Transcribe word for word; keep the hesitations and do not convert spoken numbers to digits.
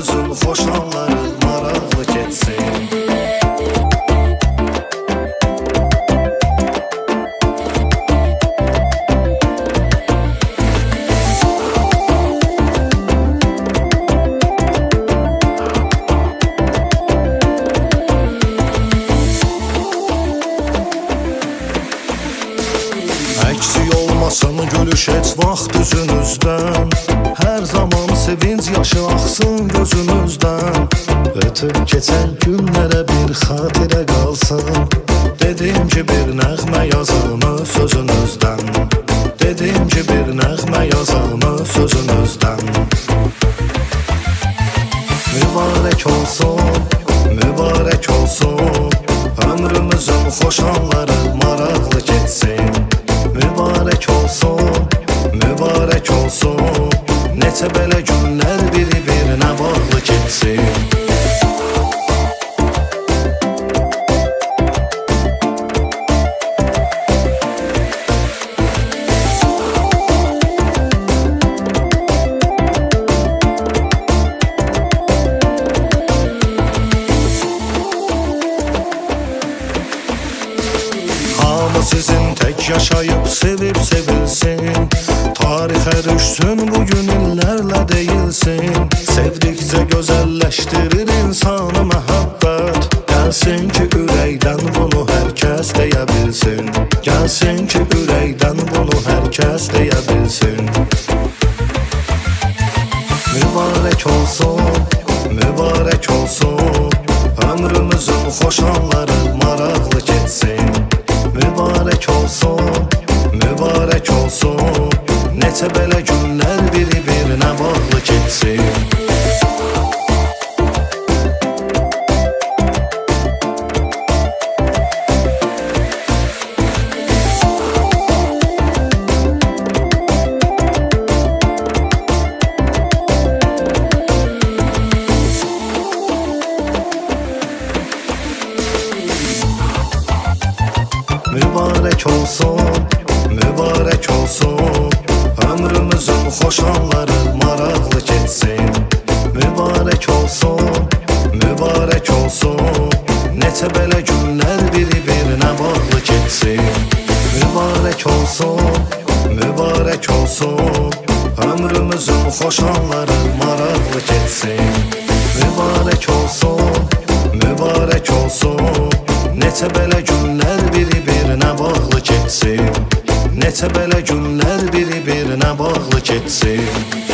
Ömrümüzün xoş anları maraqlı keçsin. Əksi olmasın gülüş heç vaxt üzünüzdən, hər zaman sevinç yaşı axsın gözünüzdən. Ötüb keçən günlərə bir xatirə qalsın, dedim ki bir nəğmə yazım öz sözünüzdən, dedim ki bir nəğmə yazım öz sözünüzdən. Mübarək olsun, mübarək olsun, ömrümüzün xoş anları maraqlı keçsin. Mübarək olsun, mübarək olsun, neçə belə günlər biri-birinə bağlı keçsin. Hamı sizin tək yaşayıb, sevib sevilsin, tarixə düşsün, bugün illərlə deyilsin. Sevdikcə gözəlləşdirir insanı məhəbbət, gəlsin ki ürəkdən bunu hər kəs deyə bilsin, gəlsin ki ürəkdən bunu hər kəs deyə bilsin. Mübarək olsun, mübarək olsun, ömrümüzün xoş anları maraqlı keçsin. Mübarək olsun, mübarək olsun, neçə belə günlər biri-birinə bağlı keçsin. Mübarək olsun, mübarək olsun, ömrümüzün xoş anları maraqlı keçsin. Mübarək olsun, mübarək olsun, neçə belə günlər biri-birinə bağlı keçsin. Mübarək olsun, mübarək olsun, ömrümüzün xoş anları maraqlı keçsin. Mübarək olsun, mübarək olsun, neçə belə günlər biri-birinə bağlı keçsin, neçə belə günlər biri-birinə bağlı keçsin.